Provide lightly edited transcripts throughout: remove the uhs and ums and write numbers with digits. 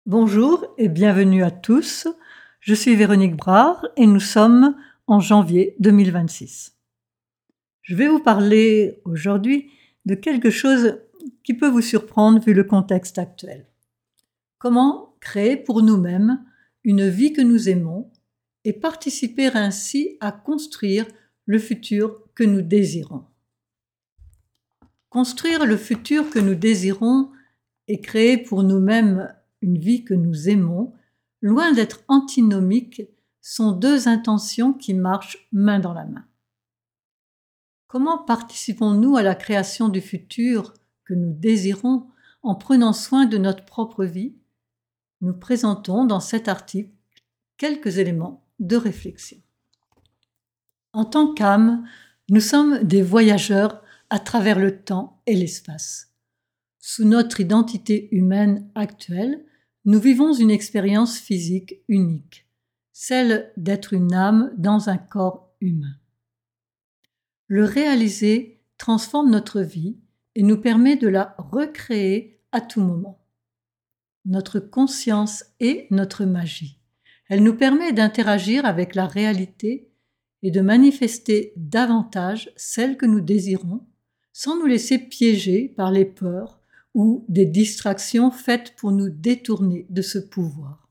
Bonjour et bienvenue à tous. Je suis Véronique Brard et nous sommes en janvier 2026. Je vais vous parler aujourd'hui de quelque chose qui peut vous surprendre vu le contexte actuel. Comment créer pour nous-mêmes une vie que nous aimons et participer ainsi à construire le futur que nous désirons. Construire le futur que nous désirons et créer pour nous-mêmes une vie que nous aimons, loin d'être antinomiques, sont deux intentions qui marchent main dans la main. Comment participons-nous à la création du futur que nous désirons en prenant soin de notre propre vie? Nous présentons dans cet article quelques éléments de réflexion. En tant qu'âme, nous sommes des voyageurs à travers le temps et l'espace. Sous notre identité humaine actuelle, nous vivons une expérience physique unique, celle d'être une âme dans un corps humain. Le réaliser transforme notre vie et nous permet de la recréer à tout moment. Notre conscience est notre magie. Elle nous permet d'interagir avec la réalité et de manifester davantage celle que nous désirons, sans nous laisser piéger par les peurs ou des distractions faites pour nous détourner de ce pouvoir.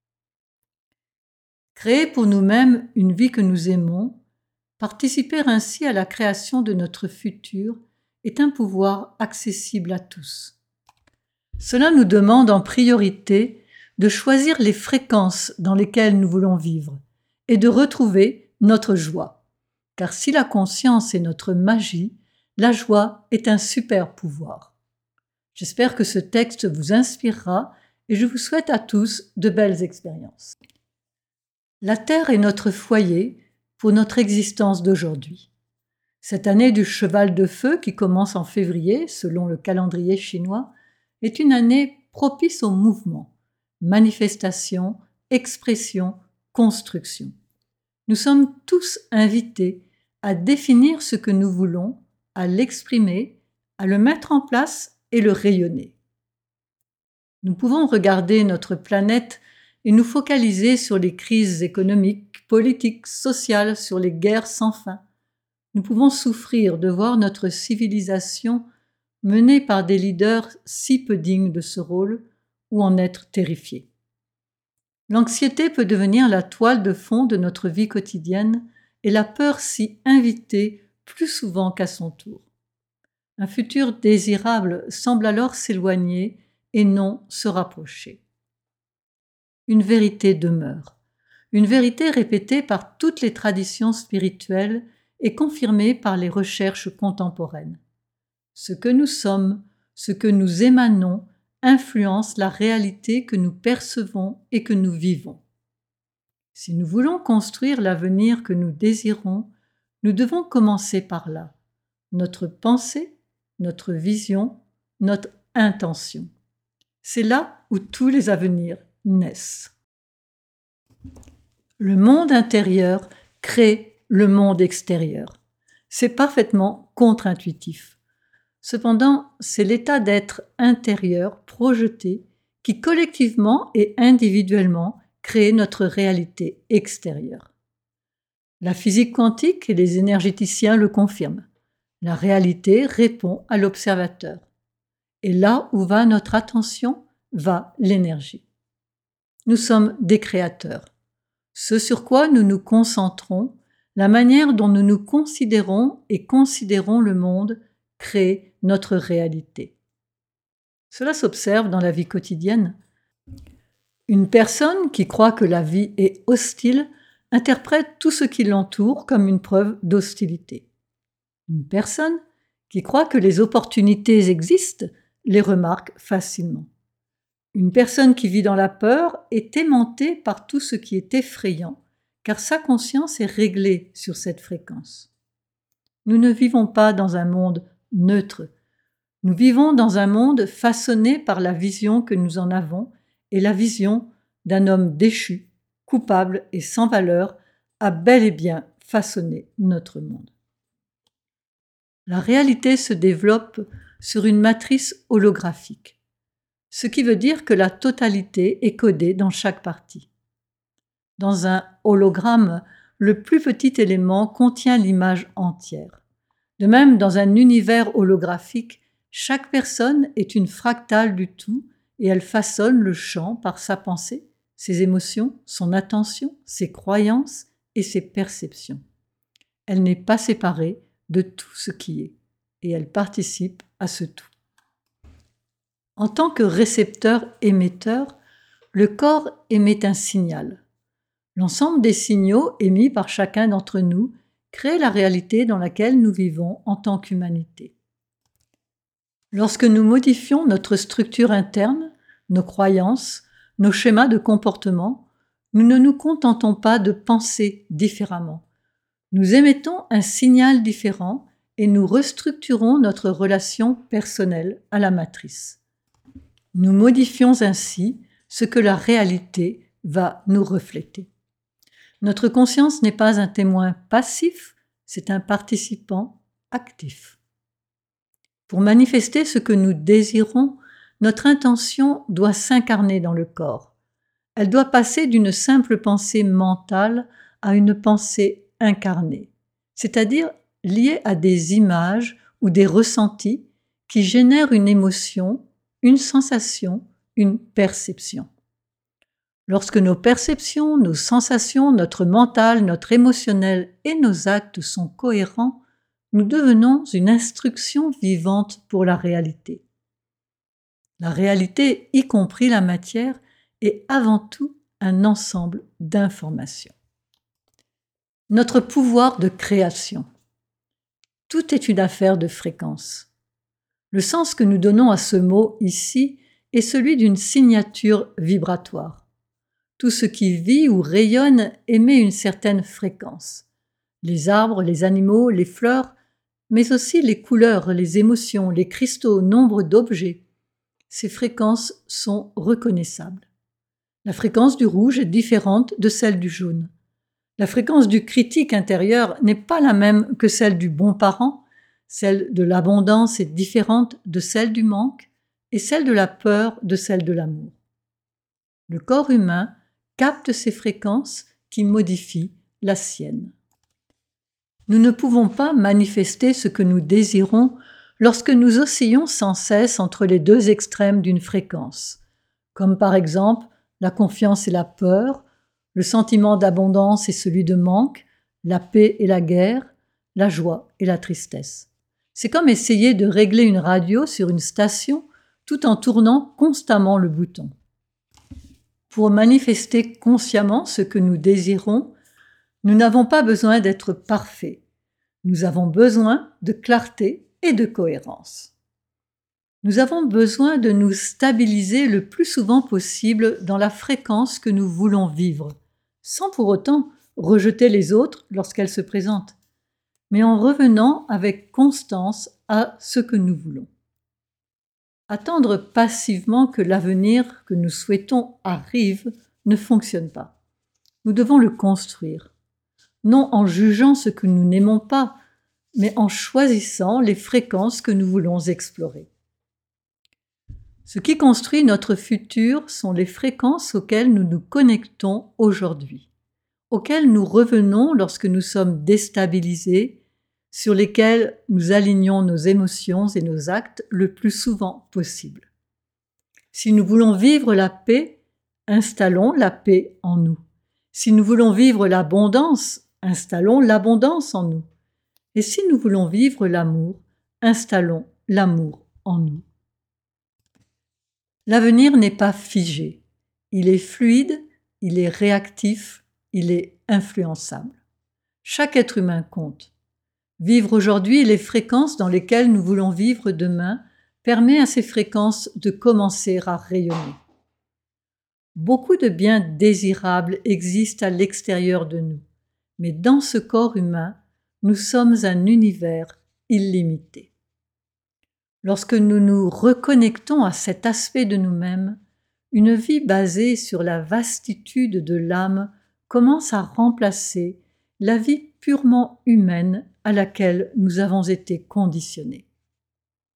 Créer pour nous-mêmes une vie que nous aimons, participer ainsi à la création de notre futur, est un pouvoir accessible à tous. Cela nous demande en priorité de choisir les fréquences dans lesquelles nous voulons vivre et de retrouver notre joie. Car si la conscience est notre magie, la joie est un super pouvoir. J'espère que ce texte vous inspirera et je vous souhaite à tous de belles expériences. La Terre est notre foyer pour notre existence d'aujourd'hui. Cette année du cheval de feu qui commence en février, selon le calendrier chinois, est une année propice au mouvement, manifestation, expression, construction. Nous sommes tous invités à définir ce que nous voulons, à l'exprimer, à le mettre en place et le rayonner. Nous pouvons regarder notre planète et nous focaliser sur les crises économiques, politiques, sociales, sur les guerres sans fin. Nous pouvons souffrir de voir notre civilisation menée par des leaders si peu dignes de ce rôle ou en être terrifiés. L'anxiété peut devenir la toile de fond de notre vie quotidienne et la peur s'y inviter plus souvent qu'à son tour. Un futur désirable semble alors s'éloigner et non se rapprocher. Une vérité demeure, une vérité répétée par toutes les traditions spirituelles et confirmée par les recherches contemporaines. Ce que nous sommes, ce que nous émanons, influence la réalité que nous percevons et que nous vivons. Si nous voulons construire l'avenir que nous désirons, nous devons commencer par là, notre pensée, notre vision, notre intention. C'est là où tous les avenirs naissent. Le monde intérieur crée le monde extérieur. C'est parfaitement contre-intuitif. Cependant, c'est l'état d'être intérieur projeté qui collectivement et individuellement crée notre réalité extérieure. La physique quantique et les énergéticiens le confirment. La réalité répond à l'observateur. Et là où va notre attention, va l'énergie. Nous sommes des créateurs. Ce sur quoi nous nous concentrons, la manière dont nous nous considérons et considérons le monde, crée notre réalité. Cela s'observe dans la vie quotidienne. Une personne qui croit que la vie est hostile interprète tout ce qui l'entoure comme une preuve d'hostilité. Une personne qui croit que les opportunités existent les remarque facilement. Une personne qui vit dans la peur est aimantée par tout ce qui est effrayant, car sa conscience est réglée sur cette fréquence. Nous ne vivons pas dans un monde neutre. Nous vivons dans un monde façonné par la vision que nous en avons et la vision d'un homme déchu, coupable et sans valeur a bel et bien façonné notre monde. La réalité se développe sur une matrice holographique. ce qui veut dire que la totalité est codée dans chaque partie. Dans un hologramme, le plus petit élément contient l'image entière. De même, dans un univers holographique, chaque personne est une fractale du tout et elle façonne le champ par sa pensée, ses émotions, son attention, ses croyances et ses perceptions. Elle n'est pas séparée de tout ce qui est et elle participe à ce tout. En tant que récepteur-émetteur, le corps émet un signal. L'ensemble des signaux émis par chacun d'entre nous crée la réalité dans laquelle nous vivons en tant qu'humanité. Lorsque nous modifions notre structure interne, nos croyances, nos schémas de comportement, nous ne nous contentons pas de penser différemment. Nous émettons un signal différent et nous restructurons notre relation personnelle à la matrice. Nous modifions ainsi ce que la réalité va nous refléter. Notre conscience n'est pas un témoin passif, c'est un participant actif. Pour manifester ce que nous désirons, notre intention doit s'incarner dans le corps. Elle doit passer d'une simple pensée mentale à une pensée incarnée, c'est-à-dire liée à des images ou des ressentis qui génèrent une émotion, une sensation, une perception. Lorsque nos perceptions, nos sensations, notre mental, notre émotionnel et nos actes sont cohérents, nous devenons une instruction vivante pour la réalité. La réalité, y compris la matière, est avant tout un ensemble d'informations. Notre pouvoir de création. Tout est une affaire de fréquence. Le sens que nous donnons à ce mot ici est celui d'une signature vibratoire. Tout ce qui vit ou rayonne émet une certaine fréquence. Les arbres, les animaux, les fleurs, mais aussi les couleurs, les émotions, les cristaux, nombre d'objets. Ces fréquences sont reconnaissables. La fréquence du rouge est différente de celle du jaune. La fréquence du critique intérieur n'est pas la même que celle du bon parent, celle de l'abondance est différente de celle du manque, et celle de la peur de celle de l'amour. Le corps humain capte ces fréquences qui modifient la sienne. Nous ne pouvons pas manifester ce que nous désirons lorsque nous oscillons sans cesse entre les deux extrêmes d'une fréquence, comme par exemple la confiance et la peur, le sentiment d'abondance et celui de manque, la paix et la guerre, la joie et la tristesse. C'est comme essayer de régler une radio sur une station tout en tournant constamment le bouton. Pour manifester consciemment ce que nous désirons, nous n'avons pas besoin d'être parfaits. Nous avons besoin de clarté et de cohérence. Nous avons besoin de nous stabiliser le plus souvent possible dans la fréquence que nous voulons vivre, sans pour autant rejeter les autres lorsqu'elles se présentent, mais en revenant avec constance à ce que nous voulons. Attendre passivement que l'avenir que nous souhaitons arrive ne fonctionne pas. Nous devons le construire, non en jugeant ce que nous n'aimons pas, mais en choisissant les fréquences que nous voulons explorer. Ce qui construit notre futur sont les fréquences auxquelles nous nous connectons aujourd'hui, auxquelles nous revenons lorsque nous sommes déstabilisés, sur lesquels nous alignons nos émotions et nos actes le plus souvent possible. Si nous voulons vivre la paix, installons la paix en nous. Si nous voulons vivre l'abondance, installons l'abondance en nous. Et si nous voulons vivre l'amour, installons l'amour en nous. L'avenir n'est pas figé. Il est fluide, il est réactif, il est influençable. Chaque être humain compte. Vivre aujourd'hui les fréquences dans lesquelles nous voulons vivre demain permet à ces fréquences de commencer à rayonner. Beaucoup de biens désirables existent à l'extérieur de nous, mais dans ce corps humain, nous sommes un univers illimité. Lorsque nous nous reconnectons à cet aspect de nous-mêmes, une vie basée sur la vastitude de l'âme commence à remplacer la vie purement humaine à laquelle nous avons été conditionnés.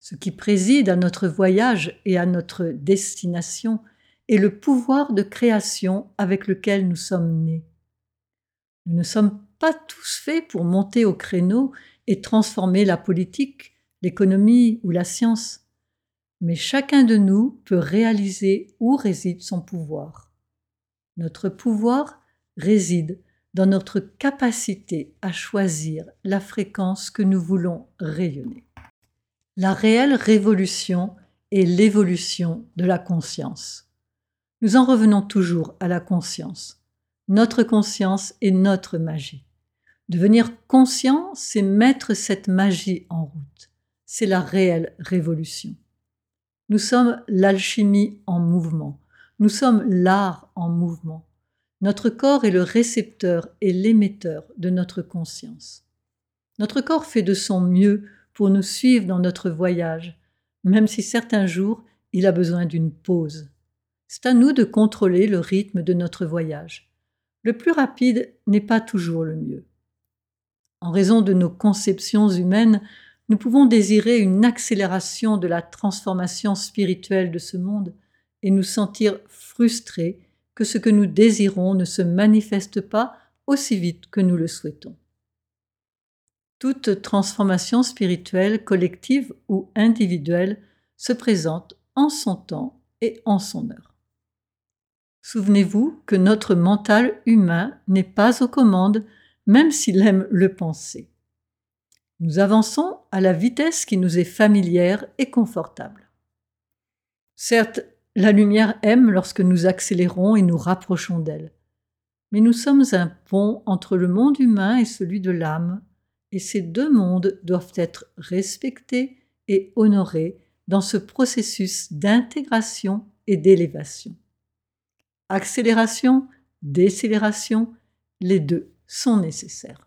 Ce qui préside à notre voyage et à notre destination est le pouvoir de création avec lequel nous sommes nés. Nous ne sommes pas tous faits pour monter au créneau et transformer la politique, l'économie ou la science, mais chacun de nous peut réaliser où réside son pouvoir. Notre pouvoir réside dans notre capacité à choisir la fréquence que nous voulons rayonner. La réelle révolution est l'évolution de la conscience. Nous en revenons toujours à la conscience. Notre conscience est notre magie. Devenir conscient, c'est mettre cette magie en route. C'est la réelle révolution. Nous sommes l'alchimie en mouvement. Nous sommes l'art en mouvement. Notre corps est le récepteur et l'émetteur de notre conscience. Notre corps fait de son mieux pour nous suivre dans notre voyage, même si certains jours, il a besoin d'une pause. C'est à nous de contrôler le rythme de notre voyage. Le plus rapide n'est pas toujours le mieux. En raison de nos conceptions humaines, nous pouvons désirer une accélération de la transformation spirituelle de ce monde et nous sentir frustrés que ce que nous désirons ne se manifeste pas aussi vite que nous le souhaitons. Toute transformation spirituelle, collective ou individuelle, se présente en son temps et en son heure. Souvenez-vous que notre mental humain n'est pas aux commandes, même s'il aime le penser. Nous avançons à la vitesse qui nous est familière et confortable. Certes, la lumière aime lorsque nous accélérons et nous rapprochons d'elle, mais nous sommes un pont entre le monde humain et celui de l'âme, et ces deux mondes doivent être respectés et honorés dans ce processus d'intégration et d'élévation. Accélération, décélération, les deux sont nécessaires.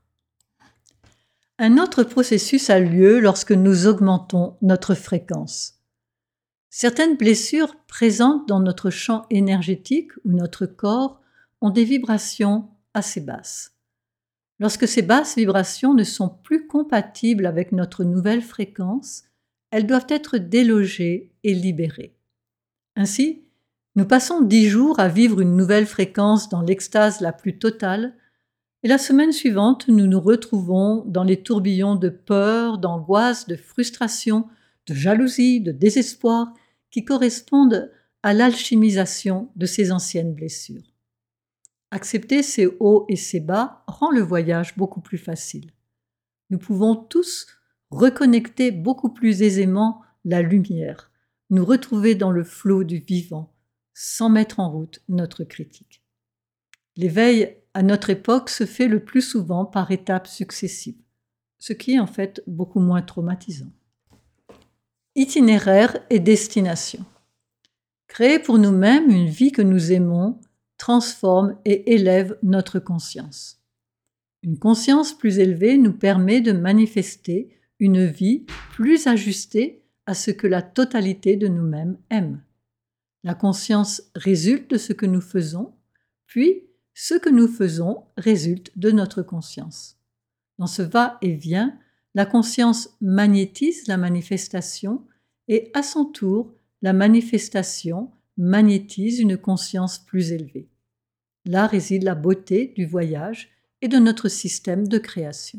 Un autre processus a lieu lorsque nous augmentons notre fréquence. Certaines blessures présentes dans notre champ énergétique ou notre corps ont des vibrations assez basses. Lorsque ces basses vibrations ne sont plus compatibles avec notre nouvelle fréquence, elles doivent être délogées et libérées. Ainsi, nous passons 10 jours à vivre une nouvelle fréquence dans l'extase la plus totale, et la semaine suivante, nous nous retrouvons dans les tourbillons de peur, d'angoisse, de frustration, de jalousie, de désespoir, qui correspondent à l'alchimisation de ces anciennes blessures. Accepter ces hauts et ces bas rend le voyage beaucoup plus facile. Nous pouvons tous reconnecter beaucoup plus aisément la lumière, nous retrouver dans le flot du vivant, sans mettre en route notre critique. L'éveil à notre époque se fait le plus souvent par étapes successives, ce qui est en fait beaucoup moins traumatisant. Itinéraire et destination. Créer pour nous-mêmes une vie que nous aimons transforme et élève notre conscience. Une conscience plus élevée nous permet de manifester une vie plus ajustée à ce que la totalité de nous-mêmes aime. La conscience résulte de ce que nous faisons, puis ce que nous faisons résulte de notre conscience. Dans ce va-et-vient, la conscience magnétise la manifestation et à son tour, la manifestation magnétise une conscience plus élevée. Là réside la beauté du voyage et de notre système de création.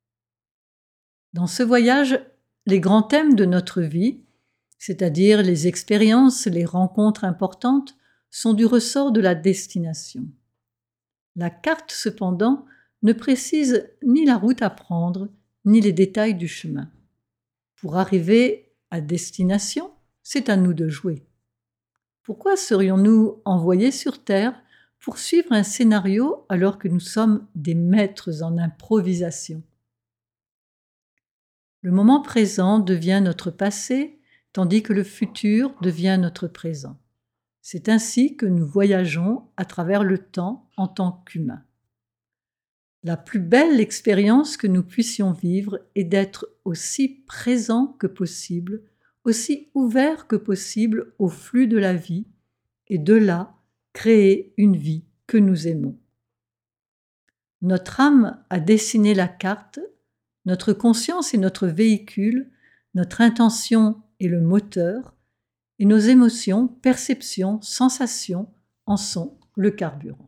Dans ce voyage, les grands thèmes de notre vie, c'est-à-dire les expériences, les rencontres importantes, sont du ressort de la destination. La carte, cependant, ne précise ni la route à prendre, ni les détails du chemin. Pour arriver à destination, c'est à nous de jouer. Pourquoi serions-nous envoyés sur Terre pour suivre un scénario alors que nous sommes des maîtres en improvisation? Le moment présent devient notre passé, tandis que le futur devient notre présent. C'est ainsi que nous voyageons à travers le temps en tant qu'humains. La plus belle expérience que nous puissions vivre est d'être aussi présent que possible, aussi ouvert que possible au flux de la vie, et de là, créer une vie que nous aimons. Notre âme a dessiné la carte, notre conscience est notre véhicule, notre intention est le moteur et nos émotions, perceptions, sensations en sont le carburant.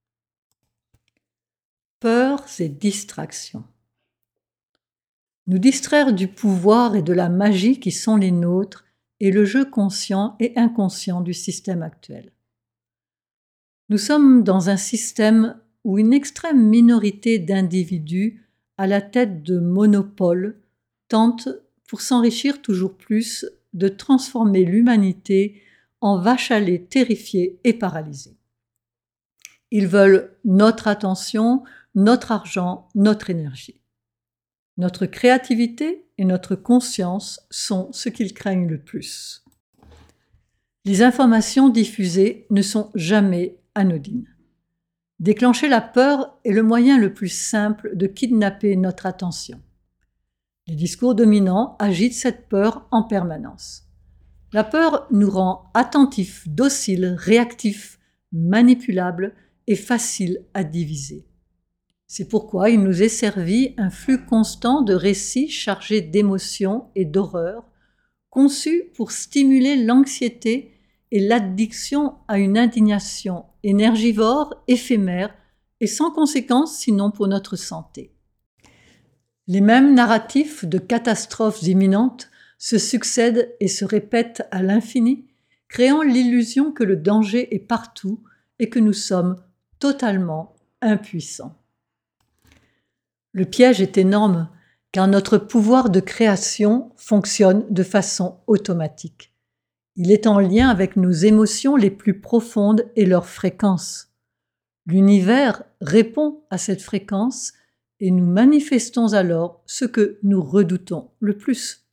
Peurs et distractions. Nous distraire du pouvoir et de la magie qui sont les nôtres est le jeu conscient et inconscient du système actuel. Nous sommes dans un système où une extrême minorité d'individus à la tête de monopoles tente, pour s'enrichir toujours plus, de transformer l'humanité en vache à lait terrifiée et paralysée. Ils veulent notre attention, notre argent, notre énergie. Notre créativité et notre conscience sont ce qu'ils craignent le plus. Les informations diffusées ne sont jamais anodines. Déclencher la peur est le moyen le plus simple de kidnapper notre attention. Les discours dominants agitent cette peur en permanence. La peur nous rend attentifs, dociles, réactifs, manipulables et faciles à diviser. C'est pourquoi il nous est servi un flux constant de récits chargés d'émotions et d'horreurs, conçus pour stimuler l'anxiété et l'addiction à une indignation énergivore, éphémère et sans conséquence sinon pour notre santé. Les mêmes narratifs de catastrophes imminentes se succèdent et se répètent à l'infini, créant l'illusion que le danger est partout et que nous sommes totalement impuissants. Le piège est énorme car notre pouvoir de création fonctionne de façon automatique. Il est en lien avec nos émotions les plus profondes et leur fréquence. L'univers répond à cette fréquence et nous manifestons alors ce que nous redoutons le plus.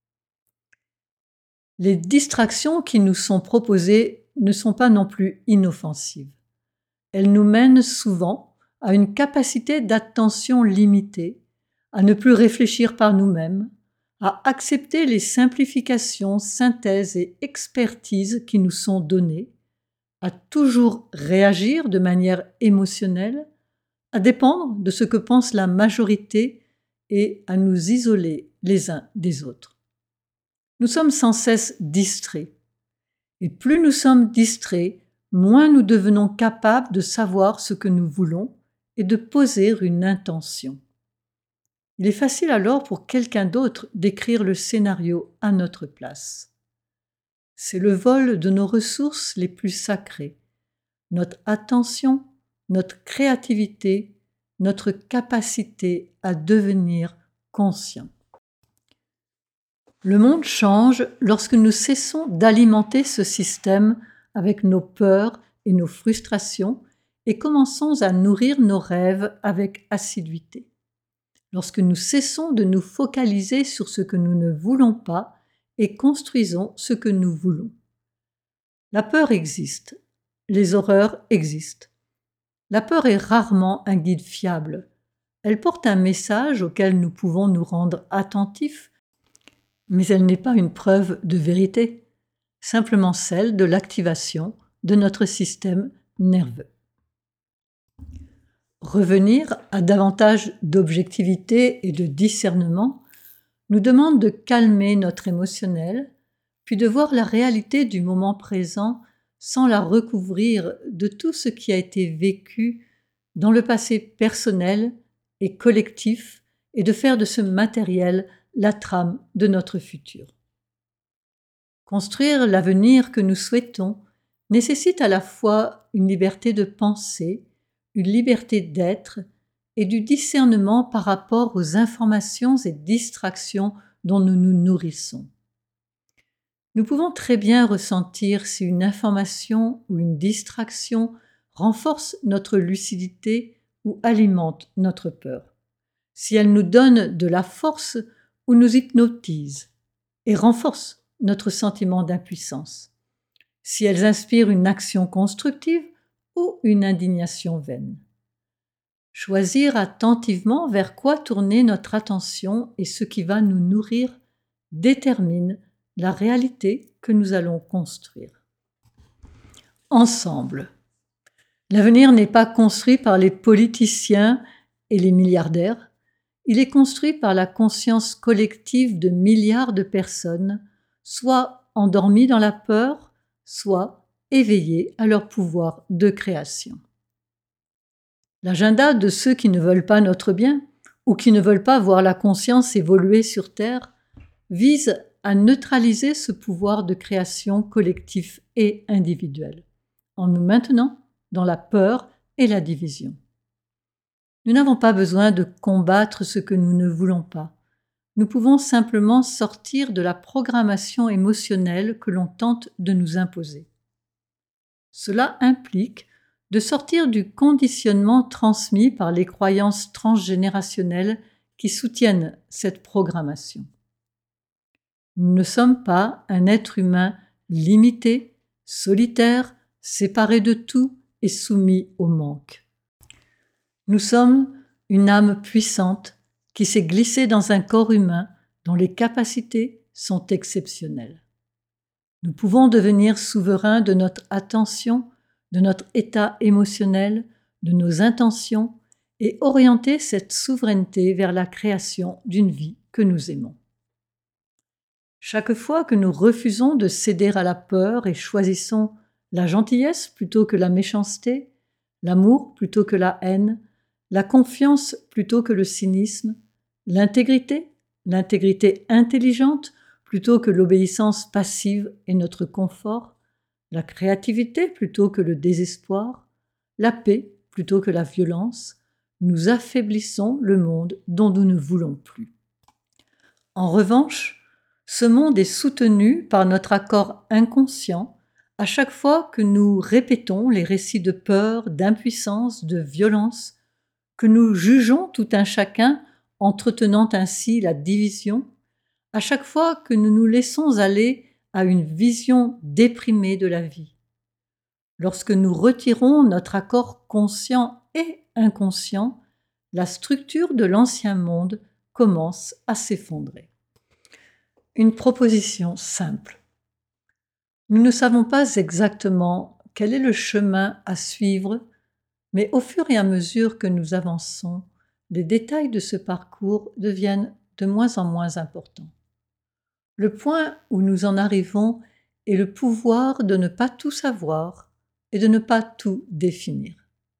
Les distractions qui nous sont proposées ne sont pas non plus inoffensives. Elles nous mènent souvent à une capacité d'attention limitée, à ne plus réfléchir par nous-mêmes, à accepter les simplifications, synthèses et expertises qui nous sont données, à toujours réagir de manière émotionnelle, à dépendre de ce que pense la majorité et à nous isoler les uns des autres. Nous sommes sans cesse distraits. Et plus nous sommes distraits, moins nous devenons capables de savoir ce que nous voulons et de poser une intention. Il est facile alors pour quelqu'un d'autre d'écrire le scénario à notre place. C'est le vol de nos ressources les plus sacrées, notre attention, notre créativité, notre capacité à devenir conscient. Le monde change lorsque nous cessons d'alimenter ce système avec nos peurs et nos frustrations et commençons à nourrir nos rêves avec assiduité. Lorsque nous cessons de nous focaliser sur ce que nous ne voulons pas et construisons ce que nous voulons. La peur existe, les horreurs existent. La peur est rarement un guide fiable. Elle porte un message auquel nous pouvons nous rendre attentifs, mais elle n'est pas une preuve de vérité, simplement celle de l'activation de notre système nerveux. Revenir à davantage d'objectivité et de discernement nous demande de calmer notre émotionnel, puis de voir la réalité du moment présent sans la recouvrir de tout ce qui a été vécu dans le passé personnel et collectif et de faire de ce matériel la trame de notre futur. Construire l'avenir que nous souhaitons nécessite à la fois une liberté de penser, une liberté d'être et du discernement par rapport aux informations et distractions dont nous nous nourrissons. Nous pouvons très bien ressentir si une information ou une distraction renforce notre lucidité ou alimente notre peur, si elle nous donne de la force ou nous hypnotise et renforce notre sentiment d'impuissance, si elles inspirent une action constructive ou une indignation vaine. Choisir attentivement vers quoi tourner notre attention et ce qui va nous nourrir détermine la réalité que nous allons construire. Ensemble. L'avenir n'est pas construit par les politiciens et les milliardaires, il est construit par la conscience collective de milliards de personnes soit endormis dans la peur, soit éveillés à leur pouvoir de création. L'agenda de ceux qui ne veulent pas notre bien ou qui ne veulent pas voir la conscience évoluer sur Terre vise à neutraliser ce pouvoir de création collectif et individuel, en nous maintenant dans la peur et la division. Nous n'avons pas besoin de combattre ce que nous ne voulons pas. Nous pouvons simplement sortir de la programmation émotionnelle que l'on tente de nous imposer. Cela implique de sortir du conditionnement transmis par les croyances transgénérationnelles qui soutiennent cette programmation. Nous ne sommes pas un être humain limité, solitaire, séparé de tout et soumis au manque. Nous sommes une âme puissante qui s'est glissée dans un corps humain dont les capacités sont exceptionnelles. Nous pouvons devenir souverains de notre attention, de notre état émotionnel, de nos intentions et orienter cette souveraineté vers la création d'une vie que nous aimons. Chaque fois que nous refusons de céder à la peur et choisissons la gentillesse plutôt que la méchanceté, l'amour plutôt que la haine, la confiance plutôt que le cynisme, l'intégrité intelligente plutôt que l'obéissance passive et notre confort, la créativité plutôt que le désespoir, la paix plutôt que la violence, nous affaiblissons le monde dont nous ne voulons plus. En revanche, ce monde est soutenu par notre accord inconscient à chaque fois que nous répétons les récits de peur, d'impuissance, de violence, que nous jugeons tout un chacun, entretenant ainsi la division, à chaque fois que nous nous laissons aller à une vision déprimée de la vie. Lorsque nous retirons notre accord conscient et inconscient, la structure de l'ancien monde commence à s'effondrer. Une proposition simple. Nous ne savons pas exactement quel est le chemin à suivre, mais au fur et à mesure que nous avançons, les détails de ce parcours deviennent de moins en moins importants. Le point où nous en arrivons est le pouvoir de ne pas tout savoir et de ne pas tout définir.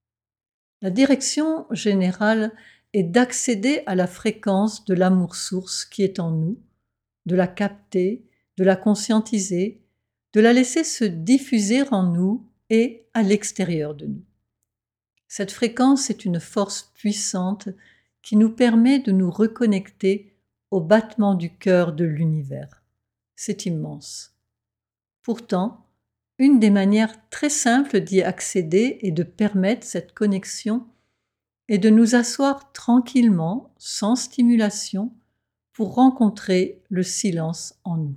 La direction générale est d'accéder à la fréquence de l'amour-source qui est en nous, de la capter, de la conscientiser, de la laisser se diffuser en nous et à l'extérieur de nous. Cette fréquence est une force puissante qui nous permet de nous reconnecter au battement du cœur de l'univers. C'est immense. Pourtant, une des manières très simples d'y accéder et de permettre cette connexion est de nous asseoir tranquillement, sans stimulation, pour rencontrer le silence en nous.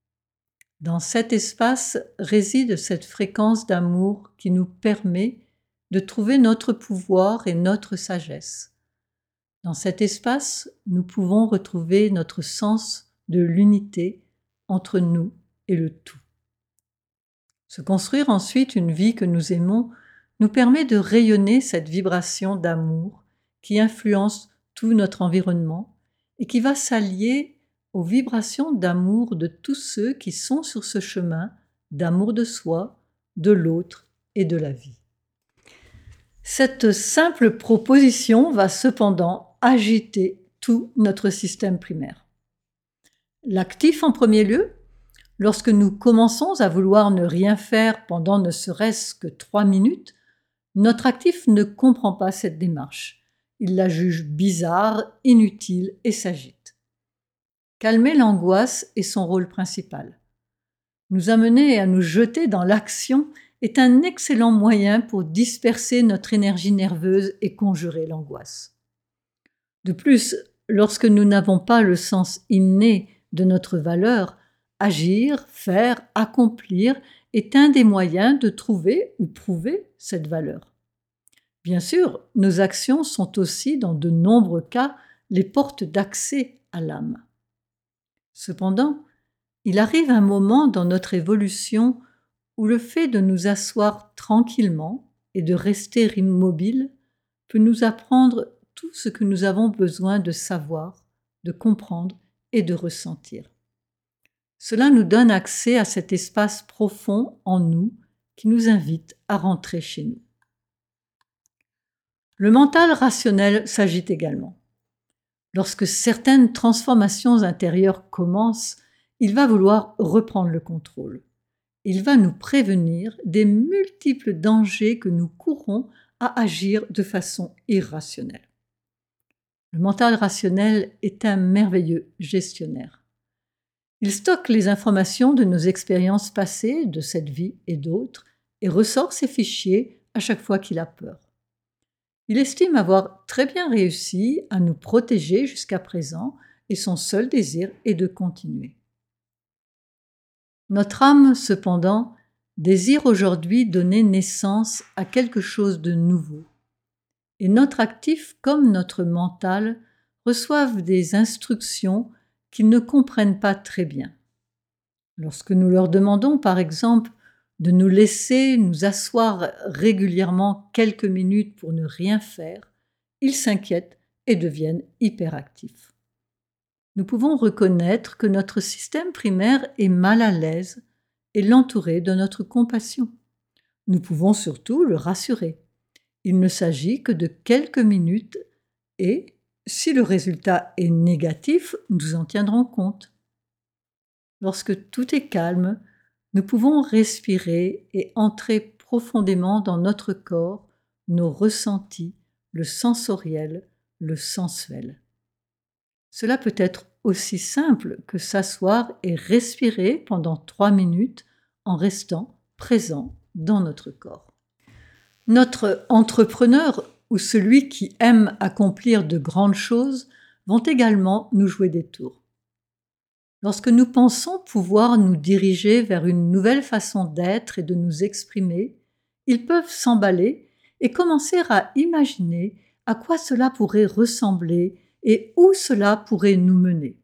Dans cet espace réside cette fréquence d'amour qui nous permet de trouver notre pouvoir et notre sagesse. Dans cet espace, nous pouvons retrouver notre sens de l'unité entre nous et le tout. Se construire ensuite une vie que nous aimons nous permet de rayonner cette vibration d'amour qui influence tout notre environnement et qui va s'allier aux vibrations d'amour de tous ceux qui sont sur ce chemin d'amour de soi, de l'autre et de la vie. Cette simple proposition va cependant agiter tout notre système primaire. L'actif en premier lieu, lorsque nous commençons à vouloir ne rien faire pendant ne serait-ce que 3 minutes, notre actif ne comprend pas cette démarche. Il la juge bizarre, inutile et s'agite. Calmer l'angoisse est son rôle principal. Nous amener à nous jeter dans l'action est un excellent moyen pour disperser notre énergie nerveuse et conjurer l'angoisse. De plus, lorsque nous n'avons pas le sens inné de notre valeur, agir, faire, accomplir est un des moyens de trouver ou prouver cette valeur. Bien sûr, nos actions sont aussi, dans de nombreux cas, les portes d'accès à l'âme. Cependant, il arrive un moment dans notre évolution où le fait de nous asseoir tranquillement et de rester immobile peut nous apprendre tout ce que nous avons besoin de savoir, de comprendre et de ressentir. Cela nous donne accès à cet espace profond en nous qui nous invite à rentrer chez nous. Le mental rationnel s'agite également. Lorsque certaines transformations intérieures commencent, il va vouloir reprendre le contrôle. Il va nous prévenir des multiples dangers que nous courons à agir de façon irrationnelle. Le mental rationnel est un merveilleux gestionnaire. Il stocke les informations de nos expériences passées, de cette vie et d'autres, et ressort ces fichiers à chaque fois qu'il a peur. Il estime avoir très bien réussi à nous protéger jusqu'à présent et son seul désir est de continuer. Notre âme, cependant, désire aujourd'hui donner naissance à quelque chose de nouveau. Et notre actif comme notre mental reçoivent des instructions qu'ils ne comprennent pas très bien. Lorsque nous leur demandons, par exemple, de nous laisser nous asseoir régulièrement quelques minutes pour ne rien faire, ils s'inquiètent et deviennent hyperactifs. Nous pouvons reconnaître que notre système primaire est mal à l'aise et l'entourer de notre compassion. Nous pouvons surtout le rassurer. Il ne s'agit que de quelques minutes et, si le résultat est négatif, nous en tiendrons compte. Lorsque tout est calme, nous pouvons respirer et entrer profondément dans notre corps, nos ressentis, le sensoriel, le sensuel. Cela peut être aussi simple que s'asseoir et respirer pendant 3 minutes en restant présent dans notre corps. Notre entrepreneur ou celui qui aime accomplir de grandes choses vont également nous jouer des tours. Lorsque nous pensons pouvoir nous diriger vers une nouvelle façon d'être et de nous exprimer, ils peuvent s'emballer et commencer à imaginer à quoi cela pourrait ressembler et où cela pourrait nous mener.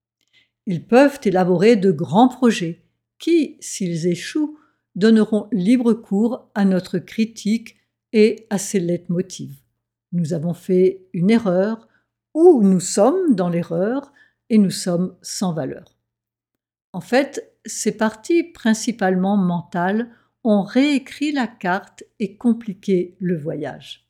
Ils peuvent élaborer de grands projets qui, s'ils échouent, donneront libre cours à notre critique et à ses leitmotivs. Nous avons fait une erreur ou nous sommes dans l'erreur et nous sommes sans valeur. En fait, ces parties principalement mentales ont réécrit la carte et compliqué le voyage.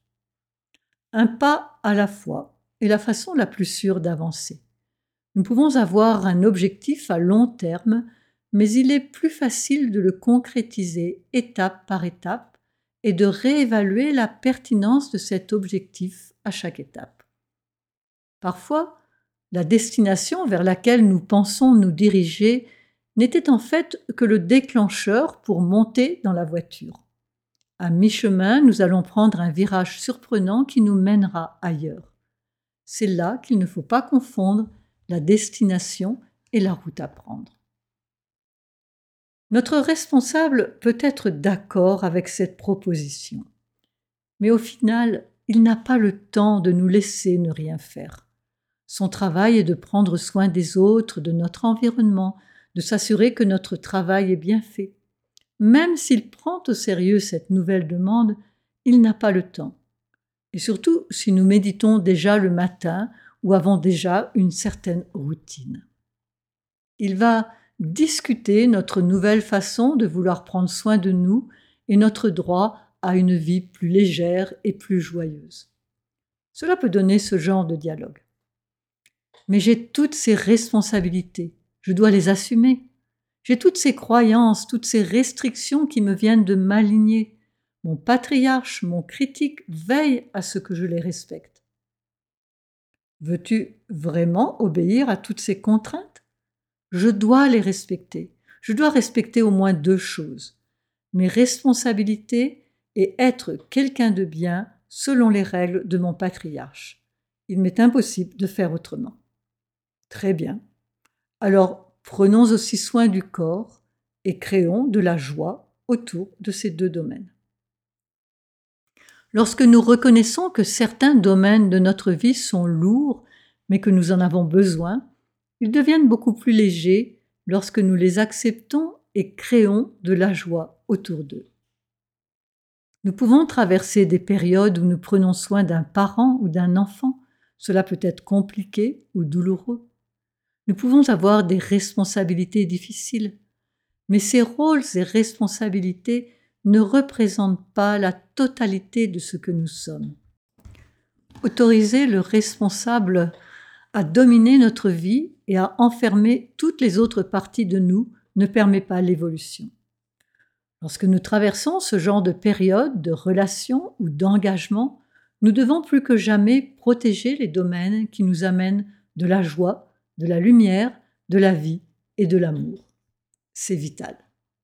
Un pas à la fois est la façon la plus sûre d'avancer. Nous pouvons avoir un objectif à long terme, mais il est plus facile de le concrétiser étape par étape et de réévaluer la pertinence de cet objectif à chaque étape. Parfois, la destination vers laquelle nous pensons nous diriger n'était en fait que le déclencheur pour monter dans la voiture. À mi-chemin, nous allons prendre un virage surprenant qui nous mènera ailleurs. C'est là qu'il ne faut pas confondre la destination et la route à prendre. Notre responsable peut être d'accord avec cette proposition, mais au final, il n'a pas le temps de nous laisser ne rien faire. Son travail est de prendre soin des autres, de notre environnement, de s'assurer que notre travail est bien fait. Même s'il prend au sérieux cette nouvelle demande, il n'a pas le temps. Et surtout si nous méditons déjà le matin ou avons déjà une certaine routine. Il va discuter notre nouvelle façon de vouloir prendre soin de nous et notre droit à une vie plus légère et plus joyeuse. Cela peut donner ce genre de dialogue. Mais j'ai toutes ces responsabilités, je dois les assumer. J'ai toutes ces croyances, toutes ces restrictions qui me viennent de m'aligner. Mon patriarche, mon critique veille à ce que je les respecte. Veux-tu vraiment obéir à toutes ces contraintes ? Je dois les respecter. Je dois respecter au moins 2 choses. Mes responsabilités et être quelqu'un de bien selon les règles de mon patriarche. Il m'est impossible de faire autrement. Très bien. Alors, prenons aussi soin du corps et créons de la joie autour de ces 2 domaines. Lorsque nous reconnaissons que certains domaines de notre vie sont lourds, mais que nous en avons besoin, ils deviennent beaucoup plus légers lorsque nous les acceptons et créons de la joie autour d'eux. Nous pouvons traverser des périodes où nous prenons soin d'un parent ou d'un enfant. Cela peut être compliqué ou douloureux. Nous pouvons avoir des responsabilités difficiles, mais ces rôles et responsabilités ne représentent pas la totalité de ce que nous sommes. Autoriser le responsable à dominer notre vie et à enfermer toutes les autres parties de nous ne permet pas l'évolution. Lorsque nous traversons ce genre de période, de relation ou d'engagement, nous devons plus que jamais protéger les domaines qui nous amènent de la joie, de la lumière, de la vie et de l'amour. C'est vital.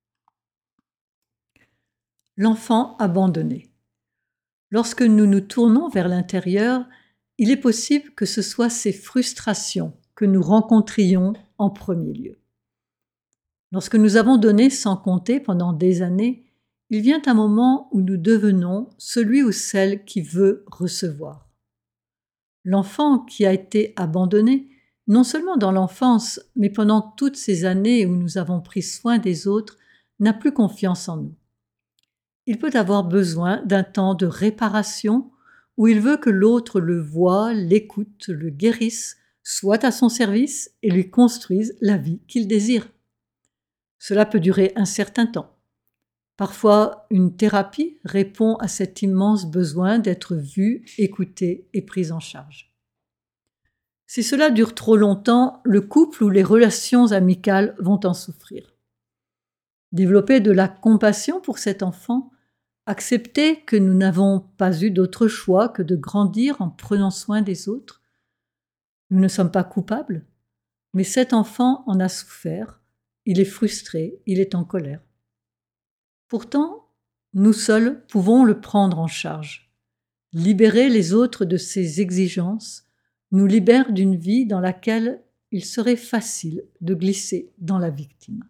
L'enfant abandonné. Lorsque nous nous tournons vers l'intérieur, il est possible que ce soit ces frustrations que nous rencontrions en premier lieu. Lorsque nous avons donné sans compter pendant des années, il vient un moment où nous devenons celui ou celle qui veut recevoir. L'enfant qui a été abandonné, non seulement dans l'enfance, mais pendant toutes ces années où nous avons pris soin des autres, n'a plus confiance en nous. Il peut avoir besoin d'un temps de réparation où il veut que l'autre le voie, l'écoute, le guérisse, soit à son service et lui construise la vie qu'il désire. Cela peut durer un certain temps. Parfois, une thérapie répond à cet immense besoin d'être vu, écouté et pris en charge. Si cela dure trop longtemps, le couple ou les relations amicales vont en souffrir. Développer de la compassion pour cet enfant, accepter que nous n'avons pas eu d'autre choix que de grandir en prenant soin des autres. Nous ne sommes pas coupables, mais cet enfant en a souffert, il est frustré, il est en colère. Pourtant, nous seuls pouvons le prendre en charge. Libérer les autres de ces exigences nous libère d'une vie dans laquelle il serait facile de glisser dans la victime.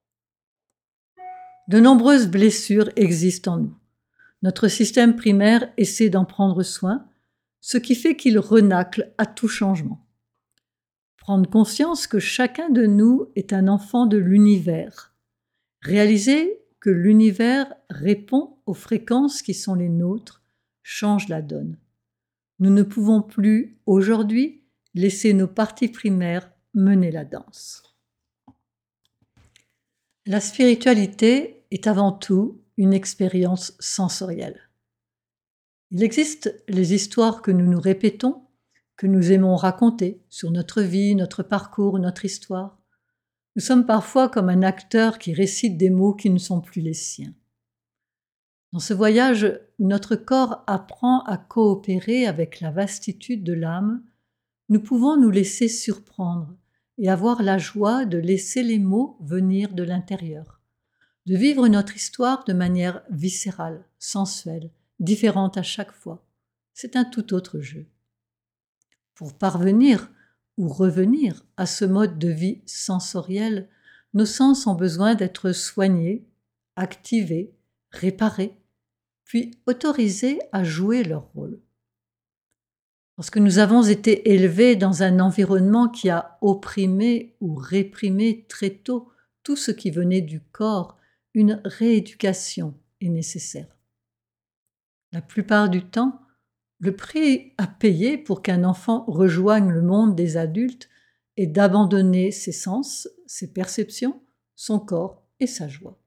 De nombreuses blessures existent en nous. Notre système primaire essaie d'en prendre soin, ce qui fait qu'il renacle à tout changement. Prendre conscience que chacun de nous est un enfant de l'univers. Réaliser que l'univers répond aux fréquences qui sont les nôtres change la donne. Nous ne pouvons plus, aujourd'hui, laisser nos parties primaires mener la danse. La spiritualité est avant tout une expérience sensorielle. Il existe les histoires que nous nous répétons, que nous aimons raconter sur notre vie, notre parcours, notre histoire. Nous sommes parfois comme un acteur qui récite des mots qui ne sont plus les siens. Dans ce voyage où notre corps apprend à coopérer avec la vastitude de l'âme, nous pouvons nous laisser surprendre et avoir la joie de laisser les mots venir de l'intérieur, de vivre notre histoire de manière viscérale, sensuelle, différente à chaque fois. C'est un tout autre jeu. Pour parvenir ou revenir à ce mode de vie sensoriel, nos sens ont besoin d'être soignés, activés, réparés, puis autorisés à jouer leur rôle. Lorsque nous avons été élevés dans un environnement qui a opprimé ou réprimé très tôt tout ce qui venait du corps, une rééducation est nécessaire. La plupart du temps, le prix à payer pour qu'un enfant rejoigne le monde des adultes est d'abandonner ses sens, ses perceptions, son corps et sa joie.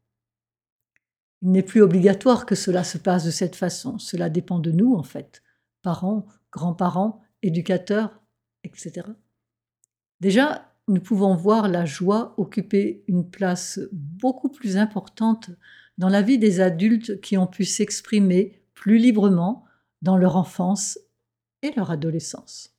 Il n'est plus obligatoire que cela se passe de cette façon. Cela dépend de nous, en fait. Parents, grands-parents, éducateurs, etc. Déjà, nous pouvons voir la joie occuper une place beaucoup plus importante dans la vie des adultes qui ont pu s'exprimer plus librement dans leur enfance et leur adolescence.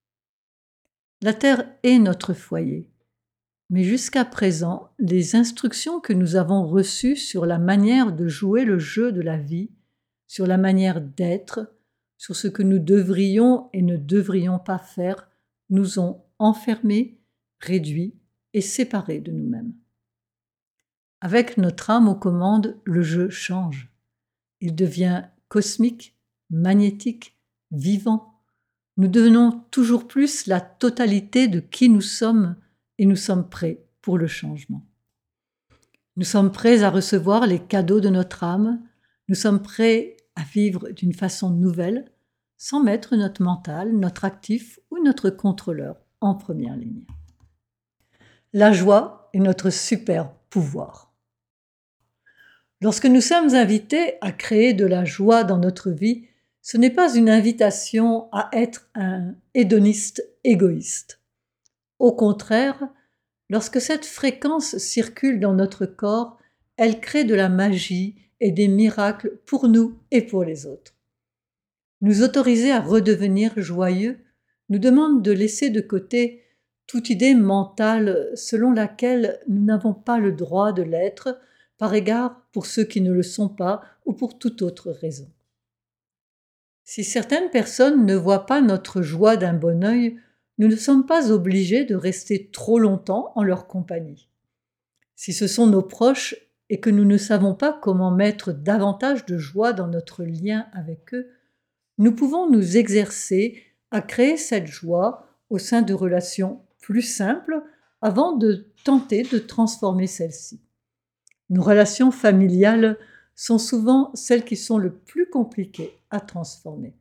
La Terre est notre foyer, mais jusqu'à présent, les instructions que nous avons reçues sur la manière de jouer le jeu de la vie, sur la manière d'être, sur ce que nous devrions et ne devrions pas faire, nous ont enfermés, réduits et séparés de nous-mêmes. Avec notre âme aux commandes, le jeu change. Il devient cosmique, magnétique, vivant. Nous devenons toujours plus la totalité de qui nous sommes et nous sommes prêts pour le changement. Nous sommes prêts à recevoir les cadeaux de notre âme. Nous sommes prêts à vivre d'une façon nouvelle, sans mettre notre mental, notre actif ou notre contrôleur en première ligne. La joie est notre super pouvoir. Lorsque nous sommes invités à créer de la joie dans notre vie, ce n'est pas une invitation à être un hédoniste égoïste. Au contraire, lorsque cette fréquence circule dans notre corps, elle crée de la magie et des miracles pour nous et pour les autres. Nous autoriser à redevenir joyeux nous demande de laisser de côté toute idée mentale selon laquelle nous n'avons pas le droit de l'être, par égard pour ceux qui ne le sont pas ou pour toute autre raison. Si certaines personnes ne voient pas notre joie d'un bon œil, nous ne sommes pas obligés de rester trop longtemps en leur compagnie. Si ce sont nos proches et que nous ne savons pas comment mettre davantage de joie dans notre lien avec eux, nous pouvons nous exercer à créer cette joie au sein de relations plus simples avant de tenter de transformer celle-ci. Nos relations familiales sont souvent celles qui sont le plus compliquées à transformer.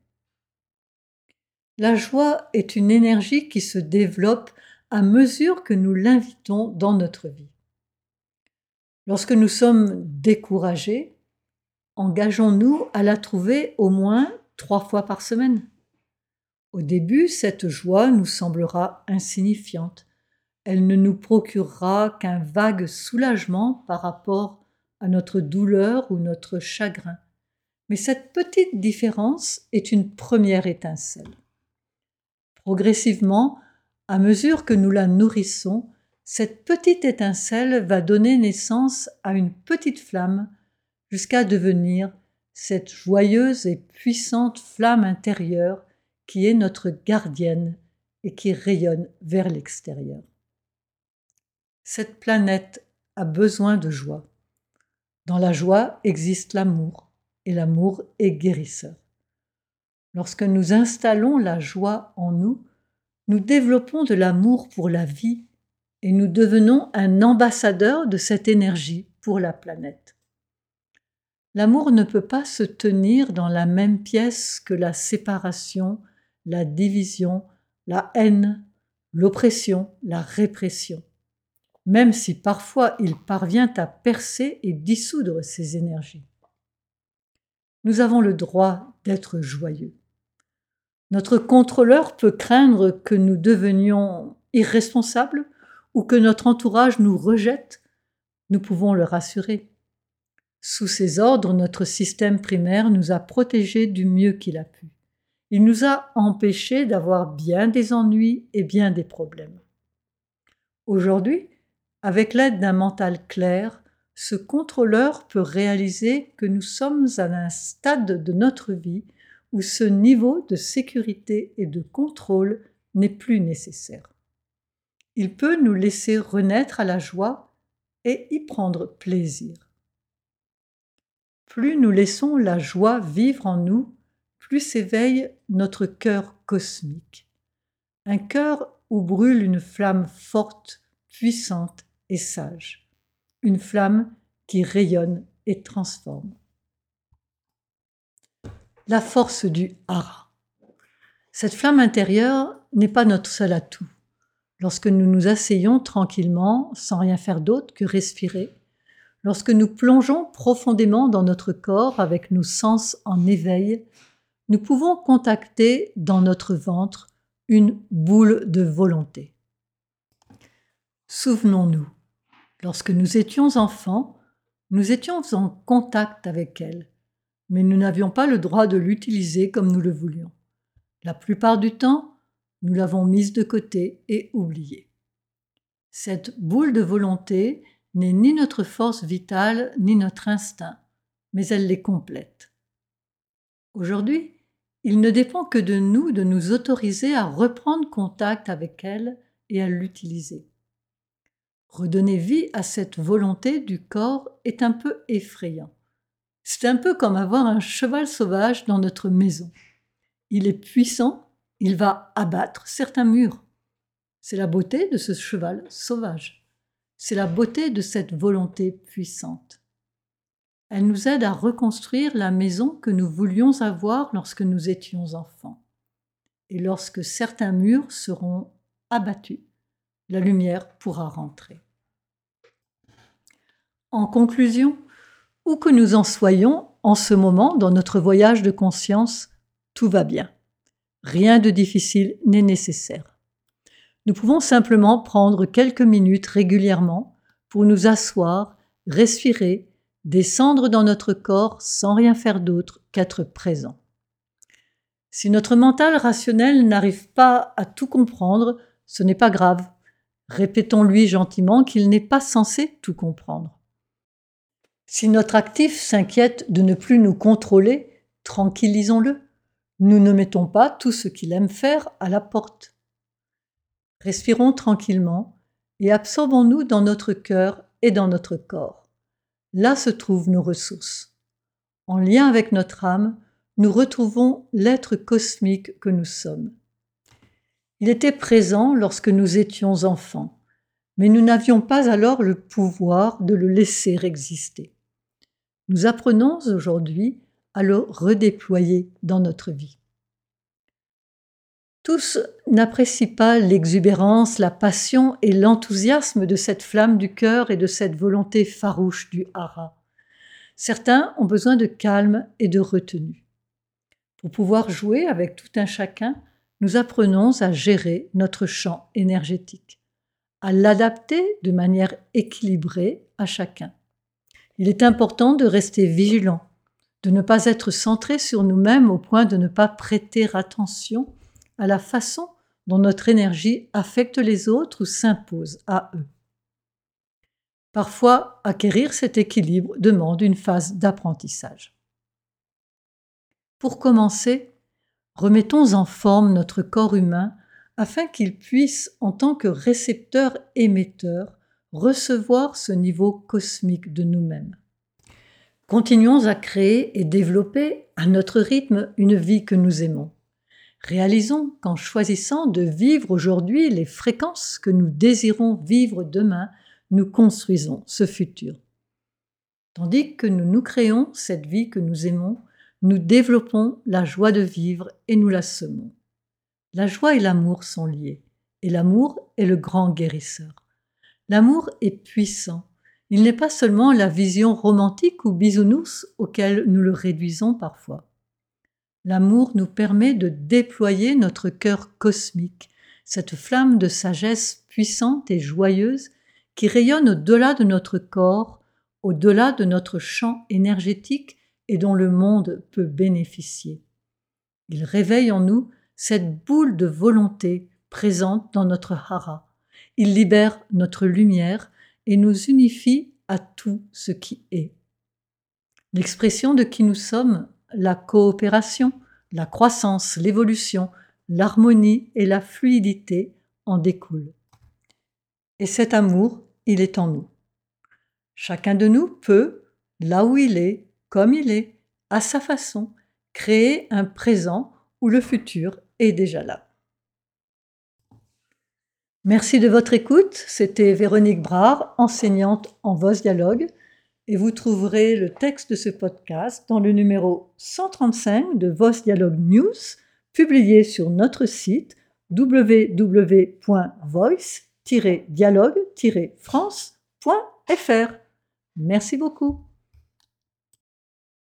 La joie est une énergie qui se développe à mesure que nous l'invitons dans notre vie. Lorsque nous sommes découragés, engageons-nous à la trouver au moins 3 fois par semaine. Au début, cette joie nous semblera insignifiante. Elle ne nous procurera qu'un vague soulagement par rapport à notre douleur ou notre chagrin. Mais cette petite différence est une première étincelle. Progressivement, à mesure que nous la nourrissons, cette petite étincelle va donner naissance à une petite flamme jusqu'à devenir cette joyeuse et puissante flamme intérieure qui est notre gardienne et qui rayonne vers l'extérieur. Cette planète a besoin de joie. Dans la joie existe l'amour, et l'amour est guérisseur. Lorsque nous installons la joie en nous, nous développons de l'amour pour la vie et nous devenons un ambassadeur de cette énergie pour la planète. L'amour ne peut pas se tenir dans la même pièce que la séparation, la division, la haine, l'oppression, la répression, même si parfois il parvient à percer et dissoudre ces énergies. Nous avons le droit d'être joyeux. Notre contrôleur peut craindre que nous devenions irresponsables ou que notre entourage nous rejette. Nous pouvons le rassurer. Sous ses ordres, notre système primaire nous a protégés du mieux qu'il a pu. Il nous a empêchés d'avoir bien des ennuis et bien des problèmes. Aujourd'hui, avec l'aide d'un mental clair, ce contrôleur peut réaliser que nous sommes à un stade de notre vie où ce niveau de sécurité et de contrôle n'est plus nécessaire. Il peut nous laisser renaître à la joie et y prendre plaisir. Plus nous laissons la joie vivre en nous, plus s'éveille notre cœur cosmique. Un cœur où brûle une flamme forte, puissante et sage. Une flamme qui rayonne et transforme. La force du hara. Cette flamme intérieure n'est pas notre seul atout. Lorsque nous nous asseyons tranquillement, sans rien faire d'autre que respirer, lorsque nous plongeons profondément dans notre corps avec nos sens en éveil, nous pouvons contacter dans notre ventre une boule de volonté. Souvenons-nous, lorsque nous étions enfants, nous étions en contact avec elle, mais nous n'avions pas le droit de l'utiliser comme nous le voulions. La plupart du temps, nous l'avons mise de côté et oubliée. Cette boule de volonté n'est ni notre force vitale ni notre instinct, mais elle les complète. Aujourd'hui, il ne dépend que de nous autoriser à reprendre contact avec elle et à l'utiliser. Redonner vie à cette volonté du corps est un peu effrayant. C'est un peu comme avoir un cheval sauvage dans notre maison. Il est puissant, il va abattre certains murs. C'est la beauté de ce cheval sauvage. C'est la beauté de cette volonté puissante. Elle nous aide à reconstruire la maison que nous voulions avoir lorsque nous étions enfants. Et lorsque certains murs seront abattus, la lumière pourra rentrer. En conclusion, où que nous en soyons en ce moment dans notre voyage de conscience, tout va bien. Rien de difficile n'est nécessaire. Nous pouvons simplement prendre quelques minutes régulièrement pour nous asseoir, respirer, descendre dans notre corps sans rien faire d'autre qu'être présent. Si notre mental rationnel n'arrive pas à tout comprendre, ce n'est pas grave. Répétons-lui gentiment qu'il n'est pas censé tout comprendre. Si notre actif s'inquiète de ne plus nous contrôler, tranquillisons-le. Nous ne mettons pas tout ce qu'il aime faire à la porte. Respirons tranquillement et absorbons-nous dans notre cœur et dans notre corps. Là se trouvent nos ressources. En lien avec notre âme, nous retrouvons l'être cosmique que nous sommes. Il était présent lorsque nous étions enfants, mais nous n'avions pas alors le pouvoir de le laisser exister. Nous apprenons aujourd'hui à le redéployer dans notre vie. Tous n'apprécient pas l'exubérance, la passion et l'enthousiasme de cette flamme du cœur et de cette volonté farouche du hara. Certains ont besoin de calme et de retenue. Pour pouvoir jouer avec tout un chacun, nous apprenons à gérer notre champ énergétique, à l'adapter de manière équilibrée à chacun. Il est important de rester vigilant, de ne pas être centré sur nous-mêmes au point de ne pas prêter attention à la façon dont notre énergie affecte les autres ou s'impose à eux. Parfois, acquérir cet équilibre demande une phase d'apprentissage. Pour commencer, remettons en forme notre corps humain afin qu'il puisse, en tant que récepteur-émetteur, recevoir ce niveau cosmique de nous-mêmes. Continuons à créer et développer à notre rythme une vie que nous aimons. Réalisons qu'en choisissant de vivre aujourd'hui les fréquences que nous désirons vivre demain, nous construisons ce futur. Tandis que nous créons cette vie que nous aimons, nous développons la joie de vivre et nous la semons. La joie et l'amour sont liés, et l'amour est le grand guérisseur. L'amour est puissant. Il n'est pas seulement la vision romantique ou bisounours auquel nous le réduisons parfois. L'amour nous permet de déployer notre cœur cosmique, cette flamme de sagesse puissante et joyeuse qui rayonne au-delà de notre corps, au-delà de notre champ énergétique et dont le monde peut bénéficier. Il réveille en nous cette boule de volonté présente dans notre hara. Il libère notre lumière et nous unifie à tout ce qui est. L'expression de qui nous sommes, la coopération, la croissance, l'évolution, l'harmonie et la fluidité en découlent. Et cet amour, il est en nous. Chacun de nous peut, là où il est, comme il est, à sa façon, créer un présent où le futur est déjà là. Merci de votre écoute. C'était Véronique Brard, enseignante en Voz Dialogue, et vous trouverez le texte de ce podcast dans le numéro 135 de Voz Dialogue News, publié sur notre site www.voice-dialogue-france.fr. Merci beaucoup.